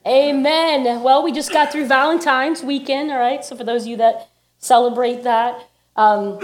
Amen. Well, we just got through Valentine's weekend, all right? So for those of you that celebrate that, I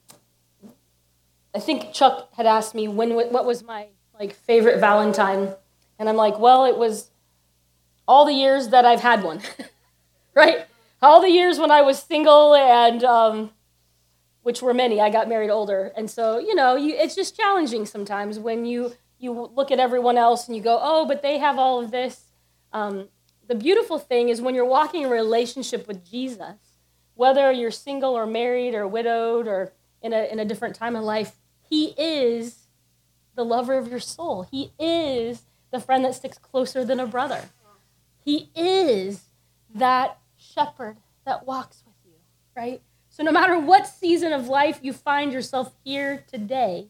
think Chuck had asked me what was my favorite Valentine, and I'm like, well, it was all the years that I've had one, right? All the years when I was single, and which were many. I got married older, and so it's just challenging sometimes when you look at everyone else and you go, oh, but they have all of this. The beautiful thing is when you're walking in a relationship with Jesus, whether you're single or married or widowed or in a different time of life, he is the lover of your soul. He is the friend that sticks closer than a brother. He is that shepherd that walks with you, right? So no matter what season of life you find yourself here today,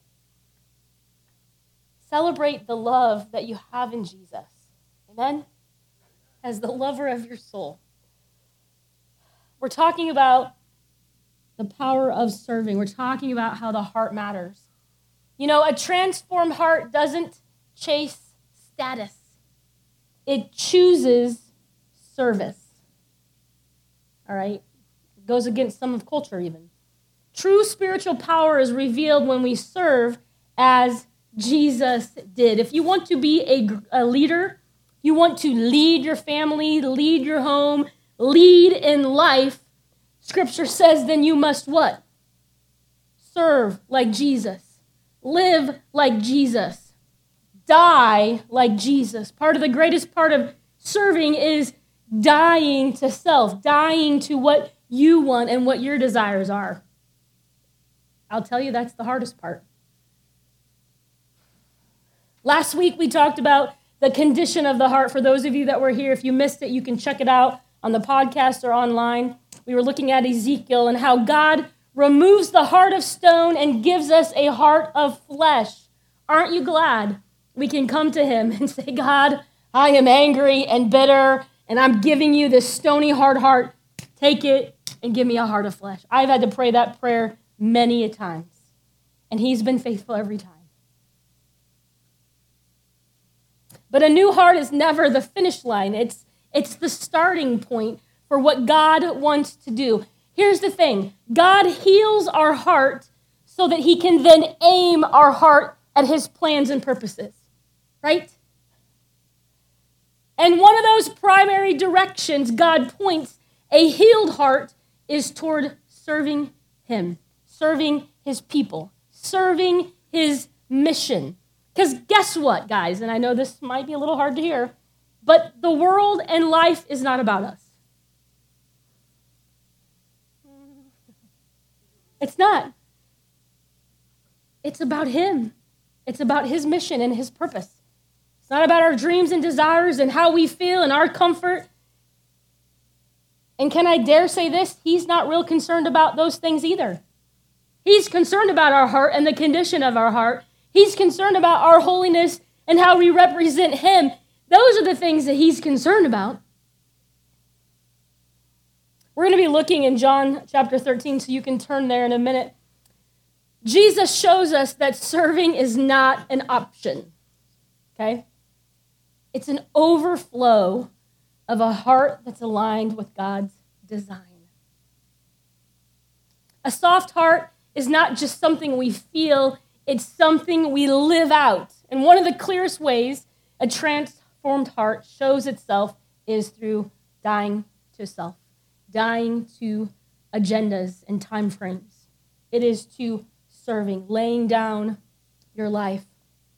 celebrate the love that you have in Jesus. Amen? As the lover of your soul. We're talking about the power of serving. We're talking about how the heart matters. A transformed heart doesn't chase status. It chooses service. All right? It goes against some of culture even. True spiritual power is revealed when we serve as Jesus did. If you want to be a leader, you want to lead your family, lead your home, lead in life, Scripture says then you must what? Serve like Jesus. Live like Jesus. Die like Jesus. Part of the greatest part of serving is dying to self, dying to what you want and what your desires are. I'll tell you, that's the hardest part. Last week we talked about the condition of the heart. For those of you that were here, if you missed it, you can check it out on the podcast or online. We were looking at Ezekiel and how God removes the heart of stone and gives us a heart of flesh. Aren't you glad we can come to him and say, God, I am angry and bitter, and I'm giving you this stony hard heart. Take it and give me a heart of flesh. I've had to pray that prayer many a times, and he's been faithful every time. But a new heart is never the finish line. It's the starting point for what God wants to do. Here's the thing. God heals our heart so that he can then aim our heart at his plans and purposes, right? And one of those primary directions God points a healed heart is toward serving him, serving his people, serving his mission. Because guess what, guys? And I know this might be a little hard to hear, but the world and life is not about us. It's not. It's about him. It's about his mission and his purpose. It's not about our dreams and desires and how we feel and our comfort. And can I dare say this? He's not real concerned about those things either. He's concerned about our heart and the condition of our heart. He's concerned about our holiness and how we represent him. Those are the things that he's concerned about. We're going to be looking in John chapter 13, so you can turn there in a minute. Jesus shows us that serving is not an option, okay? It's an overflow of a heart that's aligned with God's design. A soft heart is not just something we feel, it's something we live out. And one of the clearest ways a transformed heart shows itself is through dying to self, dying to agendas and time frames. It is to serving, laying down your life.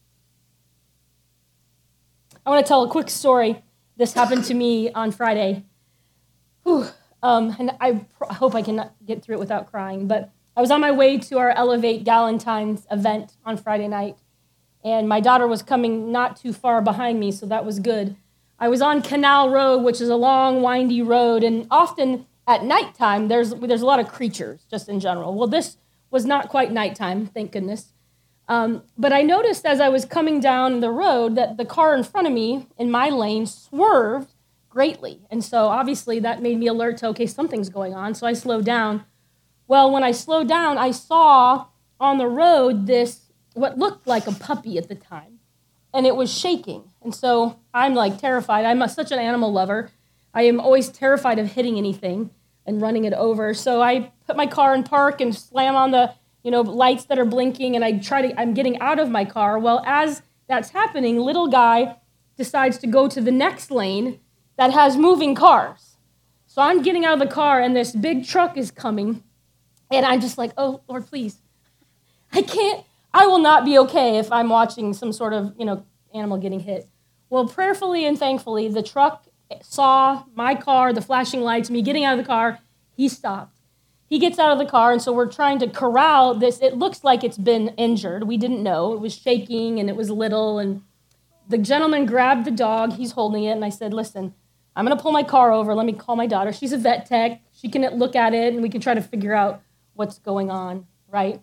I want to tell a quick story. This happened to me on Friday. And I hope I can get through it without crying, but I was on my way to our Elevate Galentine's event on Friday night, and my daughter was coming not too far behind me, so that was good. I was on Canal Road, which is a long, windy road, and often at nighttime, there's a lot of creatures, just in general. Well, this was not quite nighttime, thank goodness. But I noticed as I was coming down the road that the car in front of me, in my lane, swerved greatly. And so obviously that made me alert to, okay, something's going on, so I slowed down. Well, when I slowed down, I saw on the road this, what looked like a puppy at the time, and it was shaking. And so I'm like terrified. I'm such an animal lover. I am always terrified of hitting anything and running it over. So I put my car in park and slam on the, lights that are blinking, and I'm getting out of my car. Well, as that's happening, little guy decides to go to the next lane that has moving cars. So I'm getting out of the car, and this big truck is coming, and I'm just like, oh, Lord, please. I will not be okay if I'm watching some sort of, animal getting hit. Well, prayerfully and thankfully, the truck saw my car, the flashing lights, me getting out of the car. He stopped. He gets out of the car, and so we're trying to corral this. It looks like it's been injured. We didn't know. It was shaking, and it was little, and the gentleman grabbed the dog. He's holding it, and I said, listen, I'm going to pull my car over. Let me call my daughter. She's a vet tech. She can look at it, and we can try to figure out what's going on, right?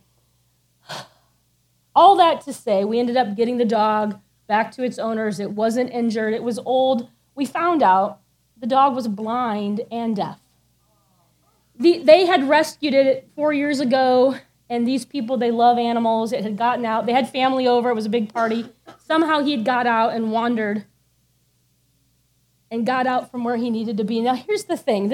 All that to say, we ended up getting the dog back to its owners. It wasn't injured. It was old. We found out the dog was blind and deaf. They had rescued it 4 years ago, and these people, they love animals. It had gotten out. They had family over. It was a big party. Somehow he had got out and wandered and got out from where he needed to be. Now, here's the thing.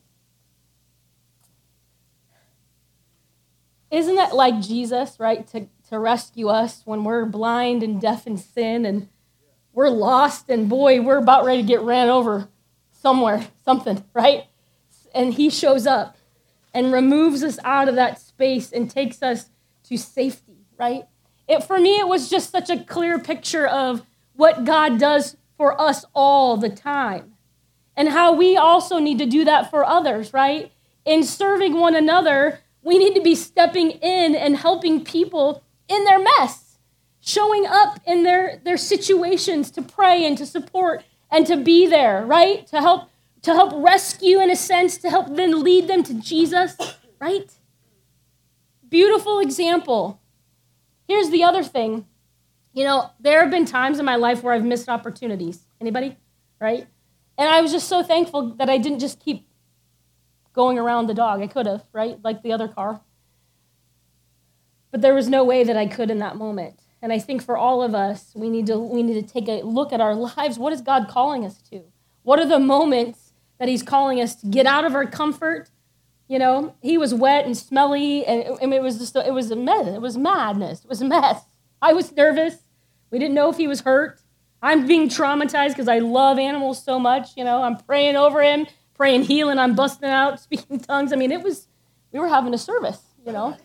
Isn't that like Jesus, right, to rescue us when we're blind and deaf in sin and we're lost and, boy, we're about ready to get ran over somewhere, something, right? And he shows up and removes us out of that space and takes us to safety, right? For me, it was just such a clear picture of what God does for us all the time and how we also need to do that for others, right? In serving one another, we need to be stepping in and helping people in their mess, showing up in their situations to pray and to support and to be there, right? To help rescue, in a sense, to help then lead them to Jesus, right? Beautiful example. Here's the other thing. There have been times in my life where I've missed opportunities. Anybody? Right? And I was just so thankful that I didn't just keep going around the dog. I could have, right? Like the other car. But there was no way that I could in that moment. And I think for all of us, we need to take a look at our lives. What is God calling us to? What are the moments that he's calling us to get out of our comfort? He was wet and smelly, and it was a mess. It was madness. It was a mess. I was nervous. We didn't know if he was hurt. I'm being traumatized because I love animals so much. I'm praying over him, praying healing. I'm busting out, speaking tongues. I mean, we were having a service, But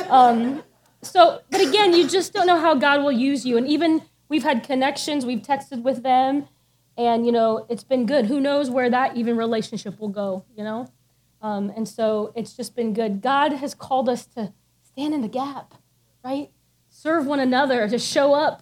again, you just don't know how God will use you. And even we've had connections. We've texted with them. And, it's been good. Who knows where that even relationship will go, And so it's just been good. God has called us to stand in the gap, right? Serve one another, to show up.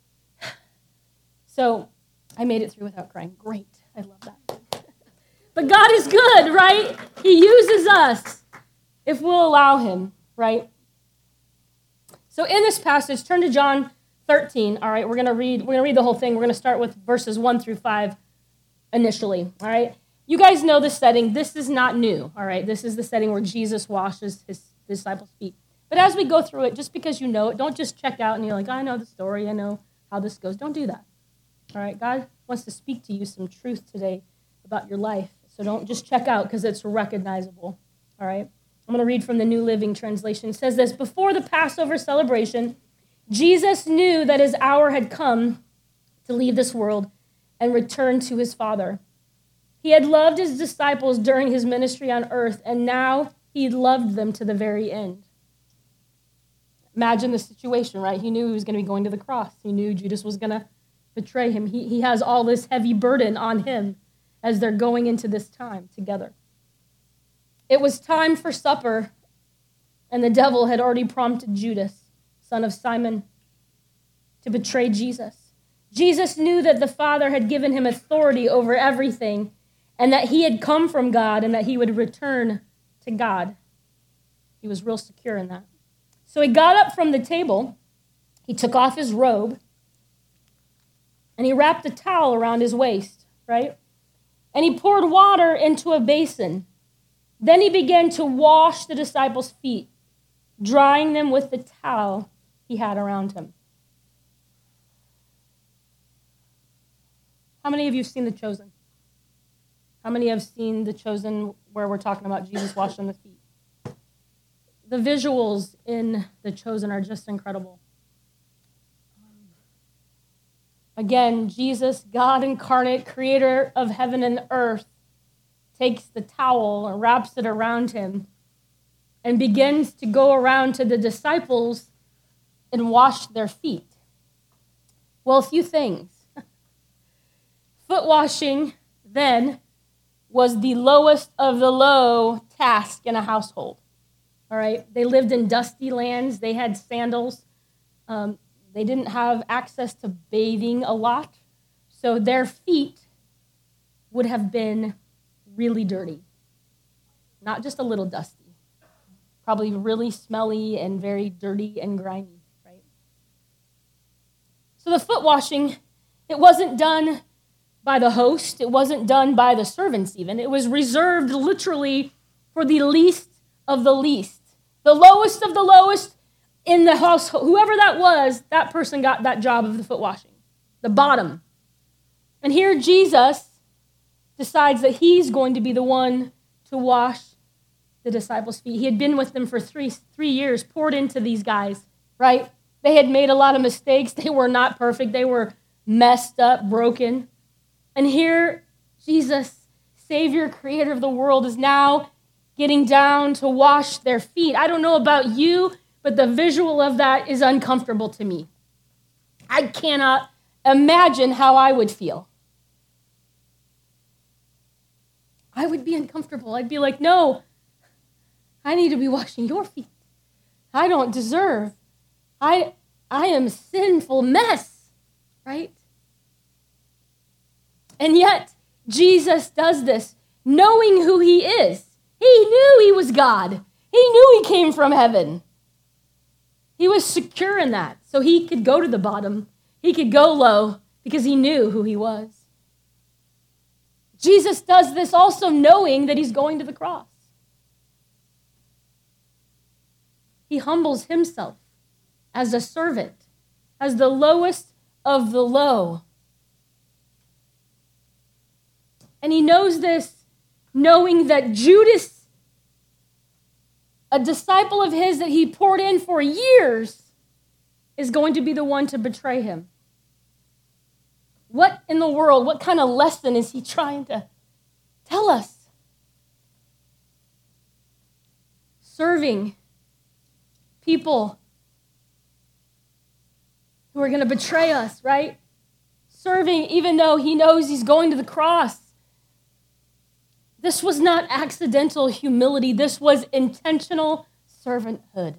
So I made it through without crying. Great. I love that. But God is good, right? He uses us if we'll allow him, right? So in this passage, turn to John 13. All right, we're going to read the whole thing. We're going to start with verses 1 through 5 initially. All right, you guys know this setting. This is not new. All right, this is the setting where Jesus washes his disciples' feet. But as we go through it, just because you know it, don't just check out and you're like, I know the story. I know how this goes. Don't do that. All right, God wants to speak to you some truth today about your life. So don't just check out because it's recognizable. All right, I'm going to read from the New Living Translation. It says this: before the Passover celebration, Jesus knew that his hour had come to leave this world and return to his Father. He had loved his disciples during his ministry on earth, and now he loved them to the very end. Imagine the situation, right? He knew he was going to be going to the cross. He knew Judas was going to betray him. He has all this heavy burden on him as they're going into this time together. It was time for supper, and the devil had already prompted Judas, son of Simon, to betray Jesus. Jesus knew that the Father had given him authority over everything and that he had come from God and that he would return to God. He was real secure in that. So he got up from the table, he took off his robe, and he wrapped a towel around his waist, right? And he poured water into a basin. Then he began to wash the disciples' feet, drying them with the towel he had around him. How many of you have seen The Chosen? How many have seen The Chosen where we're talking about Jesus washing the feet? The visuals in The Chosen are just incredible. Again, Jesus, God incarnate, creator of heaven and earth, takes the towel and wraps it around him and begins to go around to the disciples and wash their feet. Well, a few things. Foot washing then was the lowest of the low task in a household. All right, they lived in dusty lands. They had sandals. They didn't have access to bathing a lot, so their feet would have been really dirty, not just a little dusty, probably really smelly and very dirty and grimy, right? So the foot washing, it wasn't done by the host. It wasn't done by the servants even. It was reserved literally for the least of the least, the lowest of the lowest in the household. Whoever that was, that person got that job of the foot washing, the bottom. And here Jesus decides that he's going to be the one to wash the disciples' feet. He had been with them for three years, poured into these guys, right? They had made a lot of mistakes. They were not perfect. They were messed up, broken. And here, Jesus, Savior, creator of the world, is now getting down to wash their feet. I don't know about you, but the visual of that is uncomfortable to me. I cannot imagine how I would feel. I would be uncomfortable. I'd be like, no, I need to be washing your feet. I don't deserve. I am a sinful mess, right? And yet, Jesus does this, knowing who he is. He knew he was God. He knew he came from heaven. He was secure in that, so he could go to the bottom. He could go low because he knew who he was. Jesus does this also knowing that he's going to the cross. He humbles himself as a servant, as the lowest of the low. And he knows this, knowing that Judas, a disciple of his that he poured in for years, is going to be the one to betray him. What in the world, what kind of lesson is he trying to tell us? Serving people who are going to betray us, right? Serving even though he knows he's going to the cross. This was not accidental humility. This was intentional servanthood.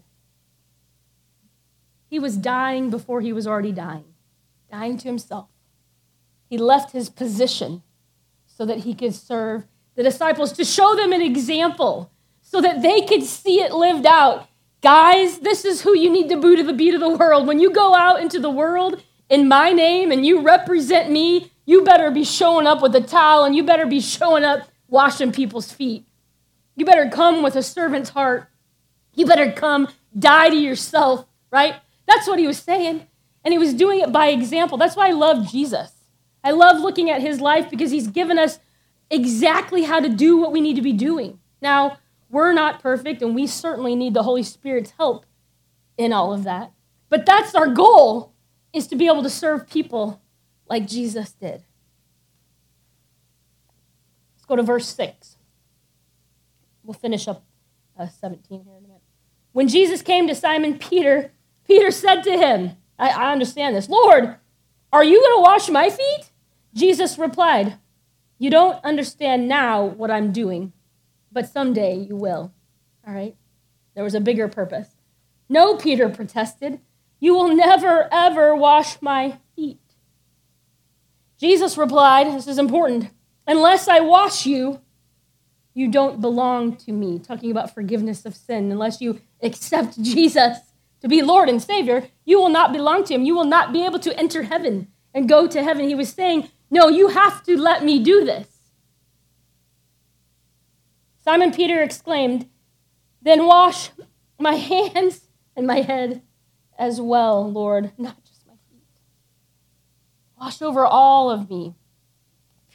He was dying before he was already dying to himself. He left his position so that he could serve the disciples, to show them an example so that they could see it lived out. Guys, this is who you need to be to the beat of the world. When you go out into the world in my name and you represent me, you better be showing up with a towel and you better be showing up washing people's feet. You better come with a servant's heart. You better come die to yourself, right? That's what he was saying. And he was doing it by example. That's why I love Jesus. I love looking at his life because he's given us exactly how to do what we need to be doing. Now, we're not perfect, and we certainly need the Holy Spirit's help in all of that. But that's our goal, is to be able to serve people like Jesus did. Let's go to verse 6. We'll finish up 17 here in a minute. When Jesus came to Simon Peter, Peter said to him, I understand this, Lord, are you going to wash my feet? Jesus replied, you don't understand now what I'm doing, but someday you will. All right? There was a bigger purpose. No, Peter protested, you will never, ever wash my feet. Jesus replied, this is important, unless I wash you, you don't belong to me. Talking about forgiveness of sin. Unless you accept Jesus to be Lord and Savior, you will not belong to him. You will not be able to enter heaven and go to heaven. He was saying, no, you have to let me do this. Simon Peter exclaimed, then wash my hands and my head as well, Lord, not just my feet. Wash over all of me.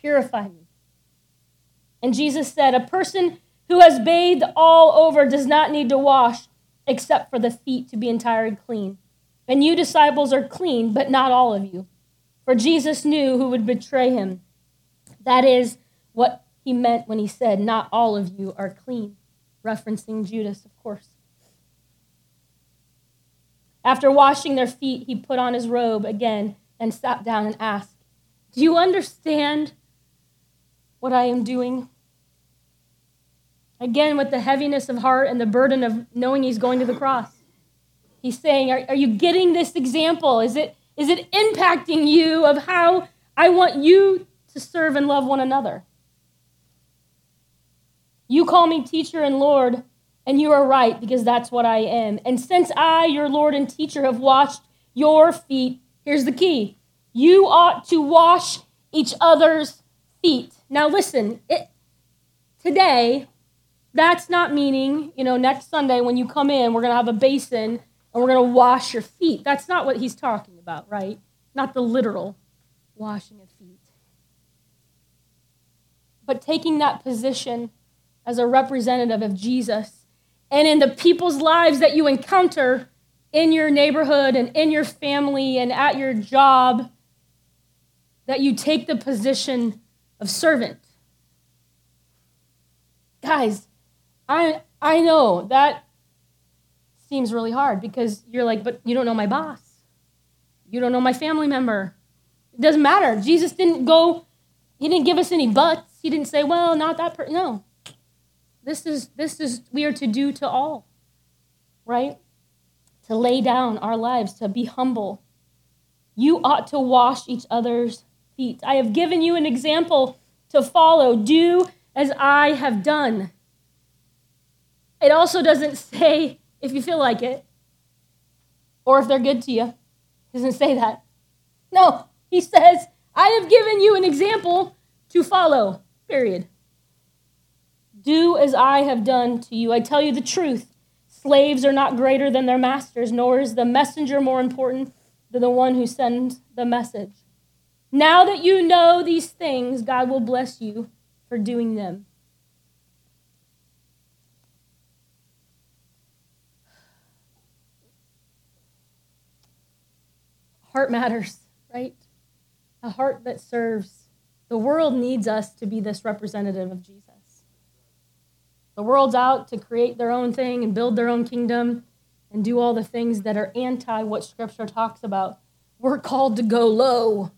purify me. And Jesus said, a person who has bathed all over does not need to wash except for the feet to be entirely clean. And you disciples are clean, but not all of you. For Jesus knew who would betray him. That is what he meant when he said, not all of you are clean, referencing Judas, of course. After washing their feet, he put on his robe again and sat down and asked, do you understand what I am doing? Again, with the heaviness of heart and the burden of knowing he's going to the cross. He's saying, are you getting this example? Is it impacting you of how I want you to serve and love one another? You call me teacher and Lord, and you are right, because that's what I am. And since I, your Lord and teacher, have washed your feet, here's the key. You ought to wash each other's feet. Now listen, today, that's not meaning, next Sunday when you come in, we're going to have a basin and we're going to wash your feet. That's not what he's talking about, right? Not the literal washing of feet. But taking that position as a representative of Jesus and in the people's lives that you encounter in your neighborhood and in your family and at your job, that you take the position of servant. Guys, I know that seems really hard because you're like, but you don't know my boss. You don't know my family member. It doesn't matter. Jesus didn't he didn't give us any buts. He didn't say, well, not that person. No. This is we are to do to all, right? To lay down our lives, to be humble. You ought to wash each other's feet. I have given you an example to follow. Do as I have done. It also doesn't say if you feel like it or if they're good to you. It doesn't say that. No, he says, I have given you an example to follow, period. Do as I have done to you. I tell you the truth. Slaves are not greater than their masters, nor is the messenger more important than the one who sends the message. Now that you know these things, God will bless you for doing them. Heart matters, right? A heart that serves. The world needs us to be this representative of Jesus. The world's out to create their own thing and build their own kingdom and do all the things that are anti what Scripture talks about. We're called to go low.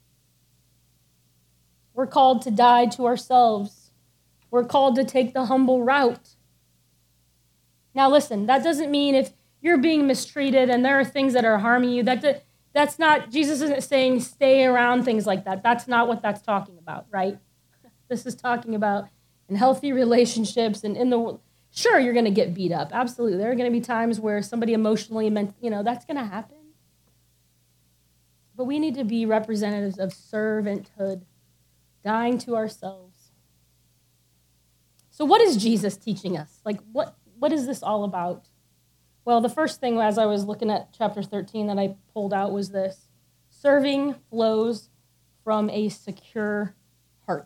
We're called to die to ourselves. We're called to take the humble route. Now listen, that doesn't mean if you're being mistreated and there are things that are harming you, that's not, Jesus isn't saying stay around things like that. That's not what that's talking about, right? This is talking about in healthy relationships and in the world. Sure, you're going to get beat up. Absolutely. There are going to be times where somebody emotionally, that's going to happen. But we need to be representatives of servanthood, dying to ourselves. So what is Jesus teaching us? Like, what is this all about? Well, the first thing as I was looking at chapter 13 that I pulled out was this. Serving flows from a secure heart.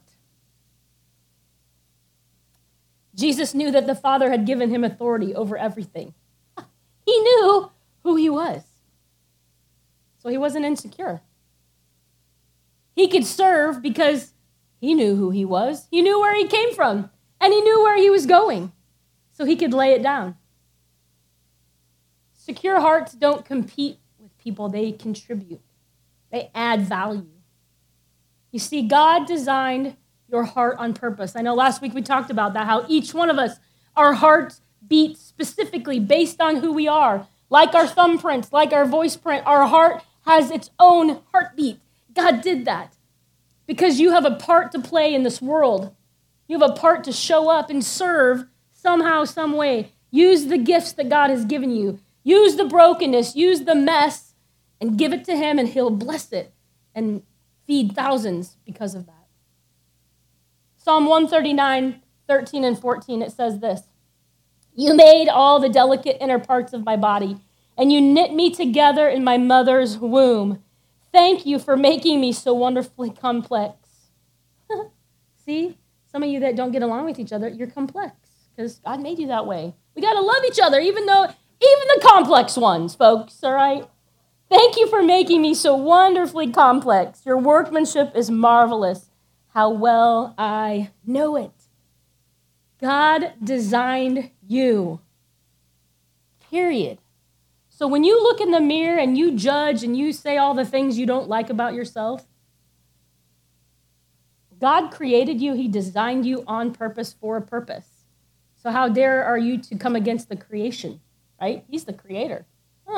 Jesus knew that the Father had given him authority over everything. He knew who he was. So he wasn't insecure. He could serve because he knew who he was. He knew where he came from. And he knew where he was going. So he could lay it down. Secure hearts don't compete with people. They contribute. They add value. You see, God designed your heart on purpose. I know last week we talked about that, how each one of us, our hearts beat specifically based on who we are. Like our thumbprints, like our voice print, our heart has its own heartbeat. God did that because you have a part to play in this world. You have a part to show up and serve somehow, some way. Use the gifts that God has given you. Use the brokenness, use the mess, and give it to him, and he'll bless it and feed thousands because of that. Psalm 139, 13 and 14, it says this. You made all the delicate inner parts of my body, and you knit me together in my mother's womb. Thank you for making me so wonderfully complex. See, some of you that don't get along with each other, you're complex because God made you that way. We got to love each other, even the complex ones, folks, all right? Thank you for making me so wonderfully complex. Your workmanship is marvelous. How well I know it. God designed you. Period. So when you look in the mirror and you judge and you say all the things you don't like about yourself, God created you. He designed you on purpose for a purpose. So how dare are you to come against the creation, right? He's the creator.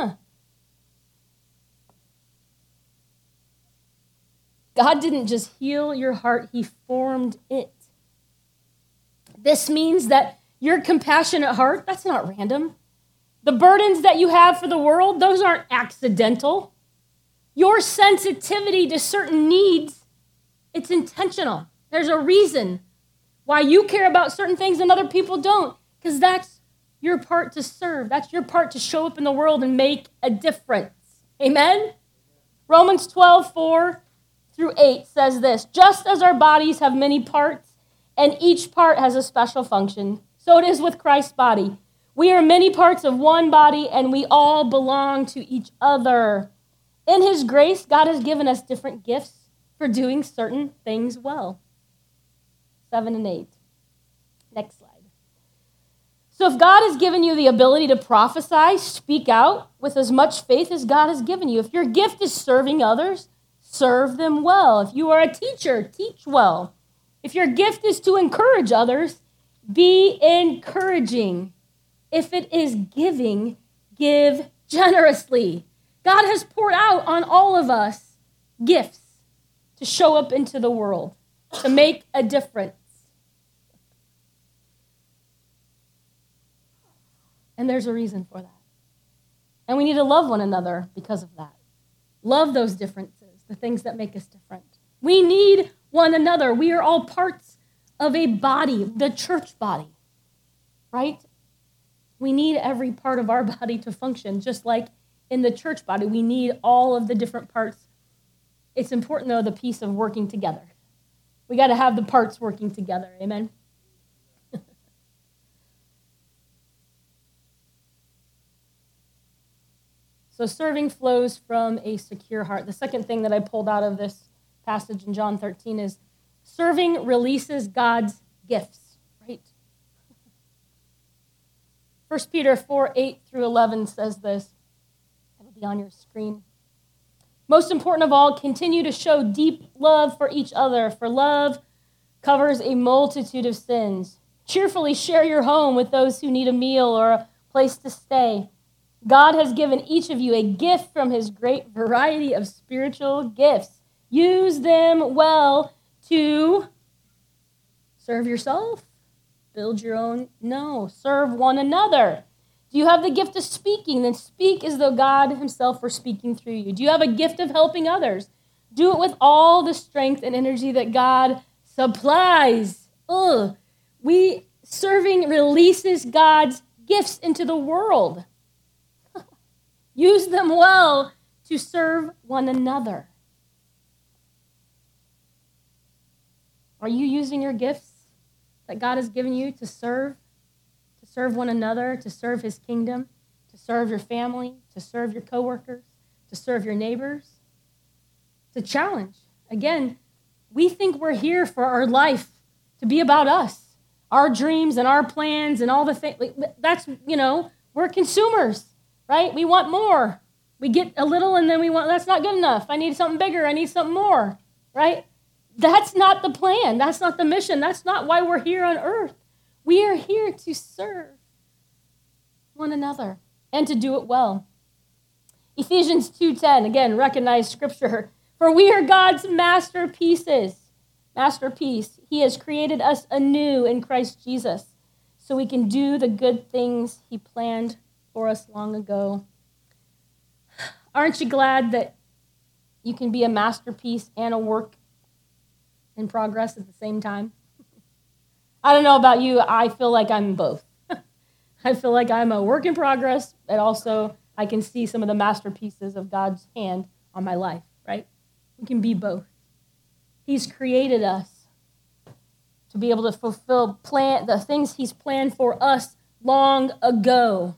God didn't just heal your heart, he formed it. This means that your compassionate heart, that's not random. The burdens that you have for the world, those aren't accidental. Your sensitivity to certain needs, it's intentional. There's a reason why you care about certain things and other people don't, because that's your part to serve. That's your part to show up in the world and make a difference. Amen? Romans 12:4-8 says this, just as our bodies have many parts and each part has a special function, so it is with Christ's body. We are many parts of one body and we all belong to each other. In his grace, God has given us different gifts for doing certain things well. 7 and 8. Next slide. So if God has given you the ability to prophesy, speak out with as much faith as God has given you. If your gift is serving others, serve them well. If you are a teacher, teach well. If your gift is to encourage others, be encouraging. If it is giving, give generously. God has poured out on all of us gifts to show up into the world, to make a difference. And there's a reason for that. And we need to love one another because of that. Love those differences, the things that make us different. We need one another. We are all parts of a body, the church body, right? We need every part of our body to function, just like in the church body. We need all of the different parts. It's important, though, the piece of working together. We got to have the parts working together. Amen? So serving flows from a secure heart. The second thing that I pulled out of this passage in John 13 is serving releases God's gifts, right? 1 Peter 4:8-11 says this. It'll be on your screen. Most important of all, continue to show deep love for each other, for love covers a multitude of sins. Cheerfully share your home with those who need a meal or a place to stay. God has given each of you a gift from his great variety of spiritual gifts. Use them well to serve yourself, build your own. No, serve one another. Do you have the gift of speaking? Then speak as though God himself were speaking through you. Do you have a gift of helping others? Do it with all the strength and energy that God supplies. Serving releases God's gifts into the world. Use them well to serve one another. Are you using your gifts that God has given you to serve one another, to serve his kingdom, to serve your family, to serve your coworkers, to serve your neighbors? It's a challenge. Again, we think we're here for our life to be about us, our dreams and our plans and all the things. That's, we're consumers. Right? We want more. We get a little and then that's not good enough. I need something bigger. I need something more. Right? That's not the plan. That's not the mission. That's not why we're here on earth. We are here to serve one another and to do it well. Ephesians 2:10, again, recognize scripture. For we are God's masterpieces. Masterpiece. He has created us anew in Christ Jesus so we can do the good things he planned for us long ago. Aren't you glad that you can be a masterpiece and a work in progress at the same time? I don't know about you. I feel like I'm both. I feel like I'm a work in progress, but also I can see some of the masterpieces of God's hand on my life, right? We can be both. He's created us to be able to fulfill the things he's planned for us long ago.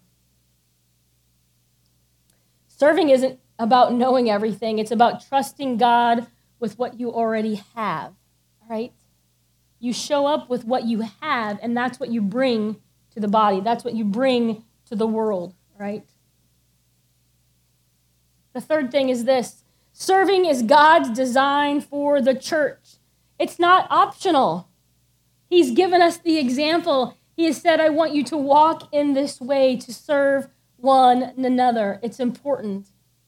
Serving isn't about knowing everything. It's about trusting God with what you already have, all right? You show up with what you have, and that's what you bring to the body. That's what you bring to the world, right? The third thing is this. Serving is God's design for the church. It's not optional. He's given us the example. He has said, I want you to walk in this way to serve one another. It's important.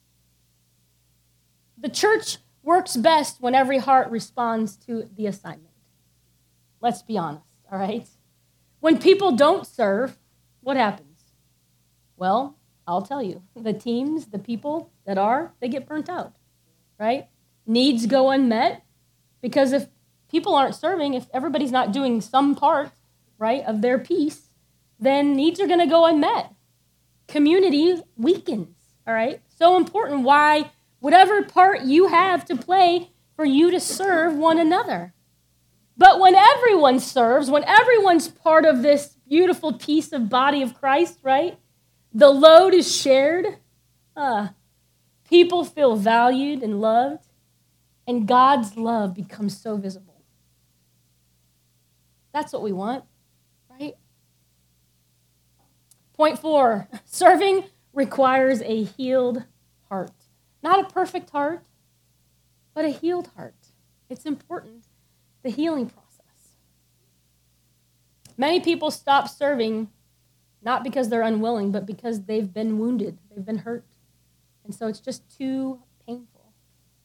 The church works best when every heart responds to the assignment. Let's be honest, all right? When people don't serve, what happens? Well, I'll tell you. The teams, the people that they get burnt out, right? Needs go unmet because if people aren't serving, if everybody's not doing some part, right, of their piece, then needs are going to go unmet. Community weakens, all right? So important why whatever part you have to play for you to serve one another. But when everyone serves, when everyone's part of this beautiful piece of body of Christ, right, the load is shared, people feel valued and loved, and God's love becomes so visible. That's what we want, right? Point 4, serving requires a healed heart. Not a perfect heart, but a healed heart. It's important, the healing process. Many people stop serving not because they're unwilling, but because they've been wounded, they've been hurt. And so it's just too painful.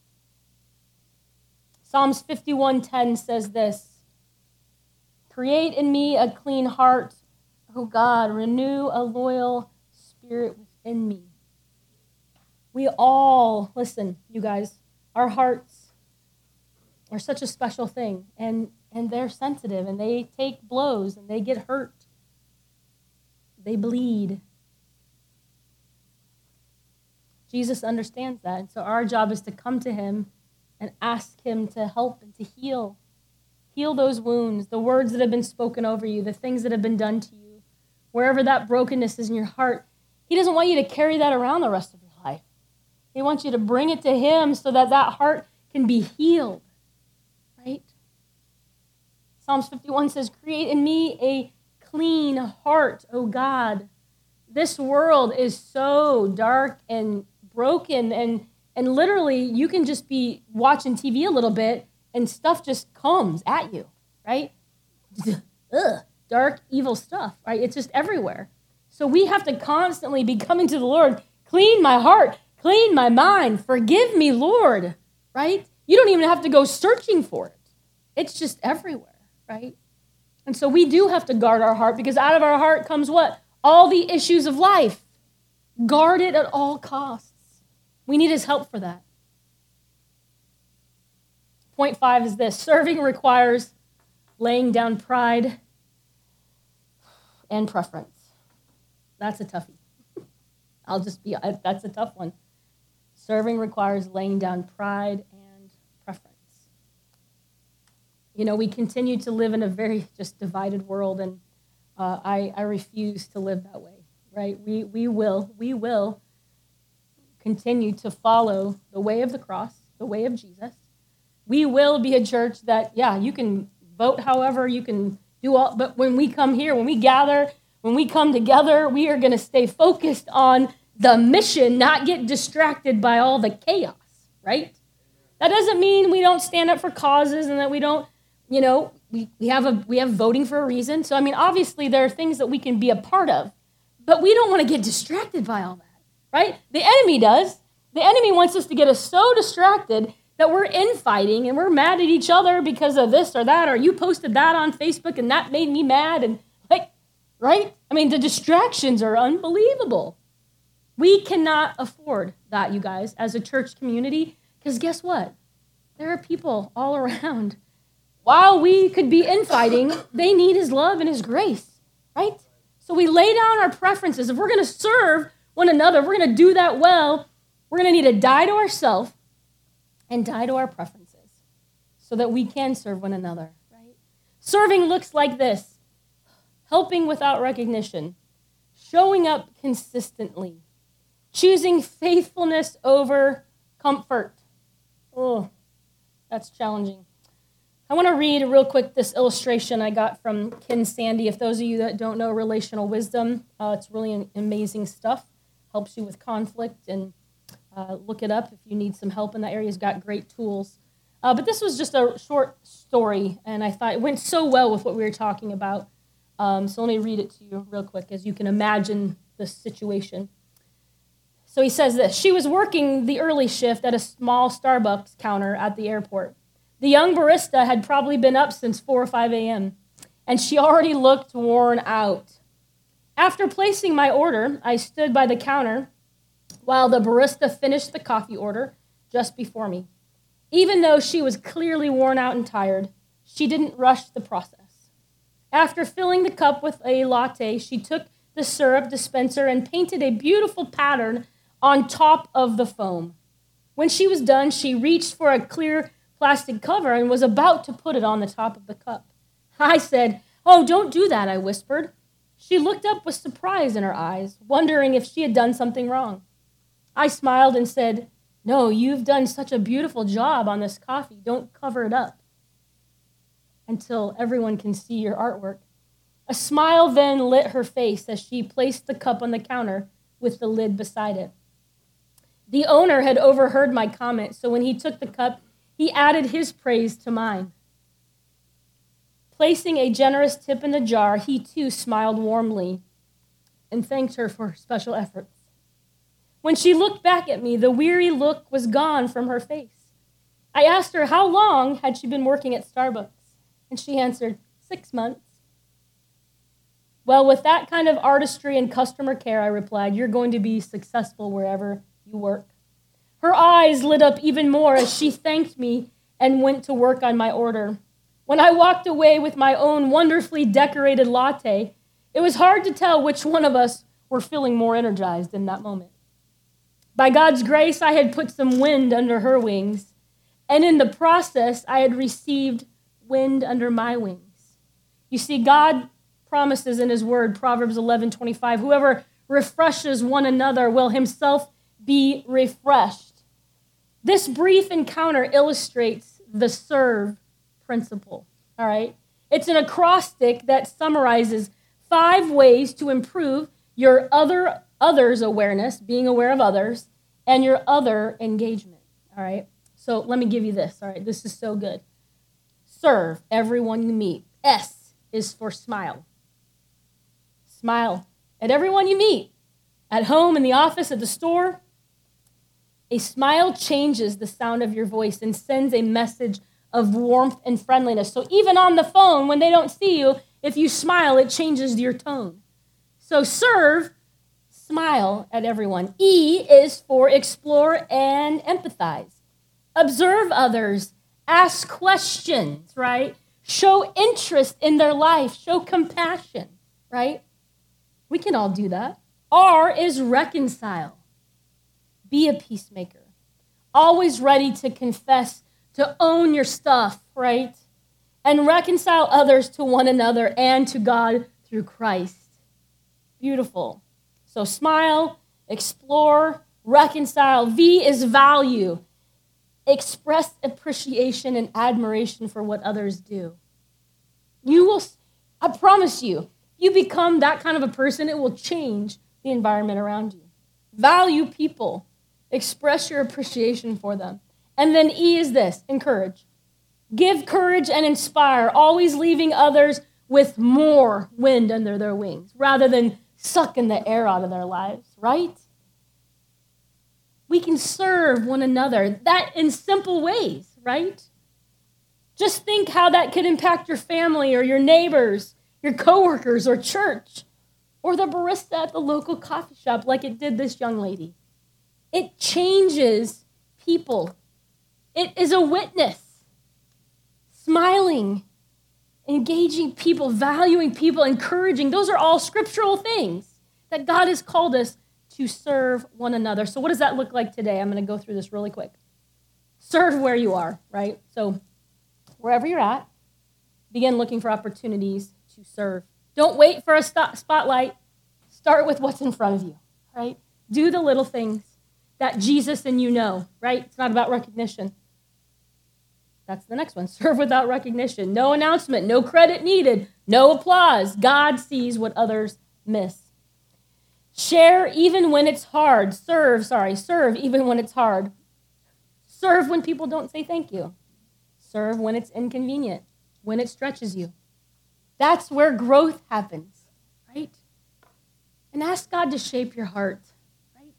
Psalms 51:10 says this, create in me a clean heart, O God, renew a loyal spirit within me. We all, listen, you guys, our hearts are such a special thing, and they're sensitive, and they take blows, and they get hurt. They bleed. Jesus understands that, and so our job is to come to him and ask him to help and to heal. Heal those wounds, the words that have been spoken over you, the things that have been done to you. Wherever that brokenness is in your heart, he doesn't want you to carry that around the rest of your life. He wants you to bring it to him so that that heart can be healed, right? Psalms 51 says, create in me a clean heart, O God. This world is so dark and broken, and literally you can just be watching TV a little bit and stuff just comes at you, right? Ugh, dark, evil stuff, right? It's just everywhere. So we have to constantly be coming to the Lord, clean my heart, clean my mind, forgive me, Lord, right? You don't even have to go searching for it. It's just everywhere, right? And so we do have to guard our heart because out of our heart comes what? All the issues of life. Guard it at all costs. We need his help for that. Point 5 is this. Serving requires laying down pride and preference. That's a toughie. That's a tough one. Serving requires laying down pride and preference. You know, we continue to live in a very just divided world, and I refuse to live that way, right? We will continue to follow the way of the cross, the way of Jesus. We will be a church that, you can vote however, you can do all, but when we come here, when we gather, when we come together, we are going to stay focused on the mission, not get distracted by all the chaos, right? That doesn't mean we don't stand up for causes and that we don't, we have voting for a reason. So, obviously there are things that we can be a part of, but we don't want to get distracted by all that, right? The enemy does. The enemy wants us to get us so distracted that we're infighting and we're mad at each other because of this or that, or you posted that on Facebook and that made me mad, and right? The distractions are unbelievable. We cannot afford that, you guys, as a church community, because guess what? There are people all around. While we could be infighting, they need his love and his grace, right? So we lay down our preferences. If we're going to serve one another, if we're going to do that well, we're going to need to die to ourselves and die to our preferences so that we can serve one another, right? Serving looks like this: helping without recognition, showing up consistently, choosing faithfulness over comfort. Oh, that's challenging. I want to read real quick this illustration I got from Ken Sande. If those of you that don't know relational wisdom, it's really amazing stuff. Helps you with conflict, and look it up if you need some help in that area. He's got great tools. But this was just a short story, and I thought it went so well with what we were talking about. So let me read it to you real quick, as you can imagine the situation. So he says this: she was working the early shift at a small Starbucks counter at the airport. The young barista had probably been up since 4 or 5 a.m., and she already looked worn out. After placing my order, I stood by the counter while the barista finished the coffee order just before me. Even though she was clearly worn out and tired, she didn't rush the process. After filling the cup with a latte, she took the syrup dispenser and painted a beautiful pattern on top of the foam. When she was done, she reached for a clear plastic cover and was about to put it on the top of the cup. I said, "Oh, don't do that," I whispered. She looked up with surprise in her eyes, wondering if she had done something wrong. I smiled and said, "No, you've done such a beautiful job on this coffee. Don't cover it up until everyone can see your artwork." A smile then lit her face as she placed the cup on the counter with the lid beside it. The owner had overheard my comment, so when he took the cup, he added his praise to mine. Placing a generous tip in the jar, he too smiled warmly and thanked her for her special efforts. When she looked back at me, the weary look was gone from her face. I asked her how long had she been working at Starbucks, and she answered, 6 months. Well, with that kind of artistry and customer care, I replied, you're going to be successful wherever you work. Her eyes lit up even more as she thanked me and went to work on my order. When I walked away with my own wonderfully decorated latte, it was hard to tell which one of us were feeling more energized in that moment. By God's grace, I had put some wind under her wings, and in the process, I had received wind under my wings. You see, God promises in his word, Proverbs 11:25, whoever refreshes one another will himself be refreshed. This brief encounter illustrates the serve principle, all right? It's an acrostic that summarizes 5 ways to improve your others awareness, being aware of others, and your other engagement, all right? So let me give you this, all right? This is so good. Serve everyone you meet. S is for smile. Smile at everyone you meet, at home, in the office, at the store. A smile changes the sound of your voice and sends a message of warmth and friendliness. So even on the phone, when they don't see you, if you smile, it changes your tone. So serve, smile at everyone. E is for explore and empathize. Observe others, ask questions, right? Show interest in their life, show compassion, right? We can all do that. R is reconcile. Be a peacemaker. Always ready to confess, to own your stuff, right? And reconcile others to one another and to God through Christ. Beautiful. So smile, explore, reconcile. V is value. Express appreciation and admiration for what others do. You will, I promise you, you become that kind of a person, it will change the environment around you. Value people. Express your appreciation for them. And then E is this, encourage. Give courage and inspire, always leaving others with more wind under their wings rather than sucking the air out of their lives, right? We can serve one another, that in simple ways, right? Just think how that could impact your family or your neighbors, your coworkers or church, or the barista at the local coffee shop like it did this young lady. It changes people. It is a witness. Smiling, engaging people, valuing people, encouraging. Those are all scriptural things that God has called us to serve one another. So what does that look like today? I'm going to go through this really quick. Serve where you are, right? So wherever you're at, begin looking for opportunities to serve. Don't wait for a spotlight. Start with what's in front of you, right? Do the little things that Jesus and you know, right? It's not about recognition. That's the next one. Serve without recognition. No announcement, no credit needed, no applause. God sees what others miss. Share even when it's hard. Serve even when it's hard. Serve when people don't say thank you. Serve when it's inconvenient, when it stretches you. That's where growth happens, right? And ask God to shape your heart, right?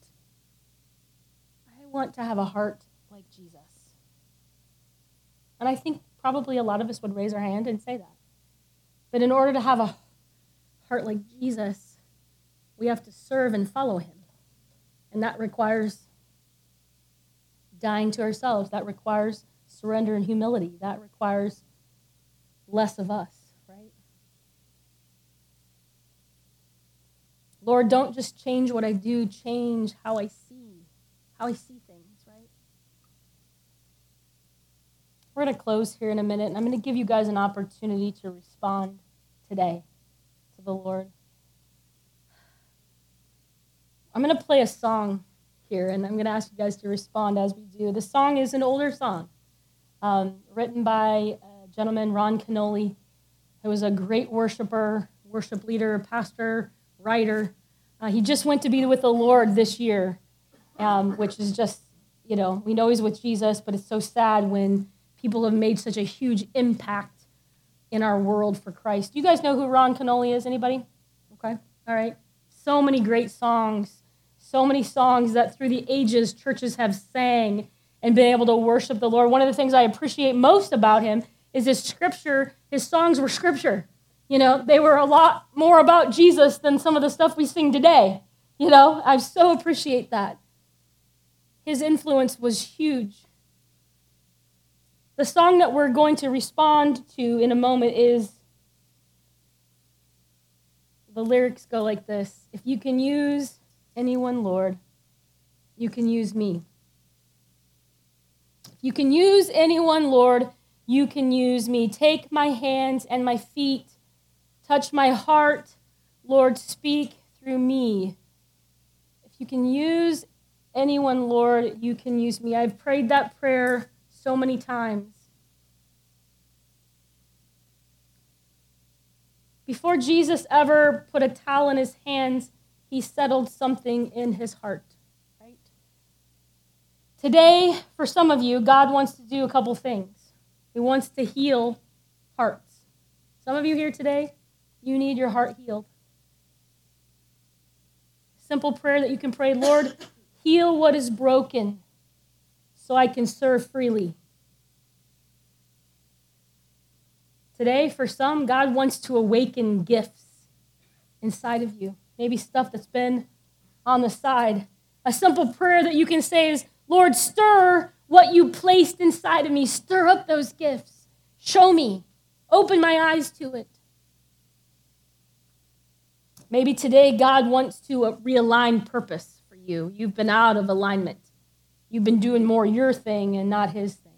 I want to have a heart like Jesus. And I think probably a lot of us would raise our hand and say that. But in order to have a heart like Jesus, we have to serve and follow him. And that requires dying to ourselves. That requires surrender and humility. That requires less of us, right? Lord, don't just change what I do, change how I see things, right? We're going to close here in a minute, and I'm going to give you guys an opportunity to respond today to the Lord. I'm going to play a song here, and I'm going to ask you guys to respond as we do. The song is an older song, written by a gentleman, Ron Canoli, who was a great worshiper, worship leader, pastor, writer. He just went to be with the Lord this year, which is just, we know he's with Jesus, but it's so sad when people have made such a huge impact in our world for Christ. Do you guys know who Ron Canoli is? Anybody? Okay. All right. So many great songs, so many songs that through the ages churches have sang and been able to worship the Lord. One of the things I appreciate most about him is his songs were scripture. They were a lot more about Jesus than some of the stuff we sing today. I so appreciate that. His influence was huge. The song that we're going to respond to in a moment is, the lyrics go like this: if you can use anyone, Lord, you can use me. If you can use anyone, Lord, you can use me. Take my hands and my feet, touch my heart, Lord, speak through me. If you can use anyone, Lord, you can use me. I've prayed that prayer so many times. Before Jesus ever put a towel in his hands, he settled something in his heart, right? Today, for some of you, God wants to do a couple things. He wants to heal hearts. Some of you here today, you need your heart healed. Simple prayer that you can pray: Lord, heal what is broken so I can serve freely. Today, for some, God wants to awaken gifts inside of you. Maybe stuff that's been on the side. A simple prayer that you can say is, Lord, stir what you placed inside of me. Stir up those gifts. Show me. Open my eyes to it. Maybe today God wants to realign purpose for you. You've been out of alignment. You've been doing more your thing and not his thing.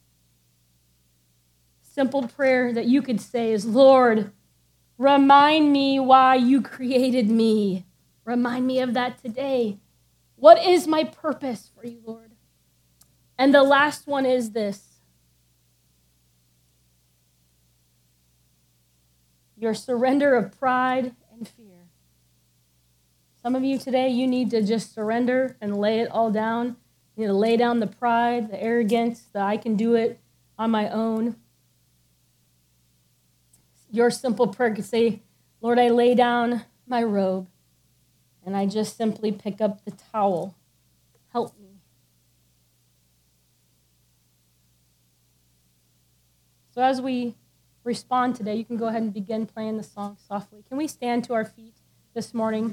Simple prayer that you could say is, Lord, remind me why you created me. Remind me of that today. What is my purpose for you, Lord? And the last one is this: your surrender of pride and fear. Some of you today, you need to just surrender and lay it all down. You need to lay down the pride, the arrogance, the I can do it on my own. Your simple prayer could say, Lord, I lay down my robe and I just simply pick up the towel. Help me. So as we respond today, you can go ahead and begin playing the song softly. Can we stand to our feet this morning?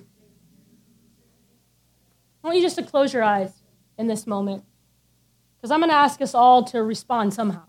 I want you just to close your eyes in this moment, because I'm going to ask us all to respond somehow.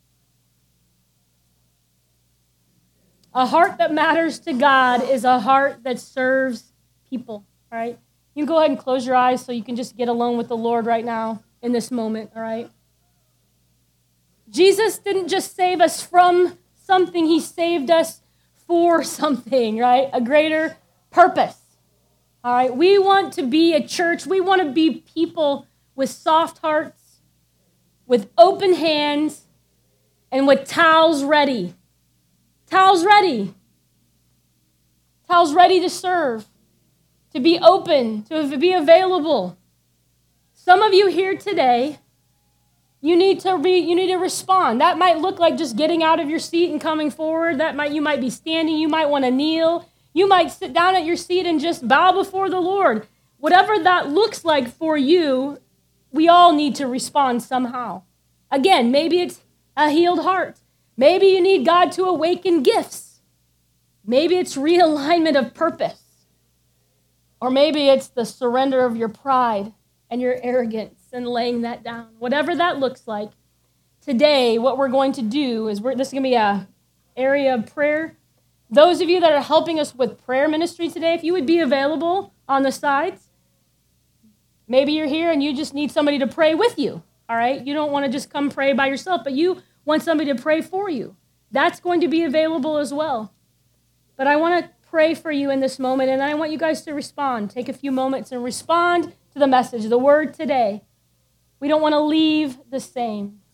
A heart that matters to God is a heart that serves people, all right? You can go ahead and close your eyes so you can just get alone with the Lord right now in this moment, all right? Jesus didn't just save us from something. He saved us for something, right? A greater purpose. All right, we want to be a church. We want to be people with soft hearts, with open hands, and with towels ready. Towels ready. Towels ready to serve, to be open, to be available. Some of you here today, you need to respond. That might look like just getting out of your seat and coming forward. You might be standing. You might want to kneel. You might sit down at your seat and just bow before the Lord. Whatever that looks like for you, we all need to respond somehow. Again, maybe it's a healed heart. Maybe you need God to awaken gifts. Maybe it's realignment of purpose. Or maybe it's the surrender of your pride and your arrogance and laying that down. Whatever that looks like, today what we're going to do is this is going to be an area of prayer. Those of you that are helping us with prayer ministry today, if you would be available on the sides, maybe you're here and you just need somebody to pray with you, all right? You don't want to just come pray by yourself, but you want somebody to pray for you. That's going to be available as well. But I want to pray for you in this moment, and I want you guys to respond. Take a few moments and respond to the message, the word today. We don't want to leave the same.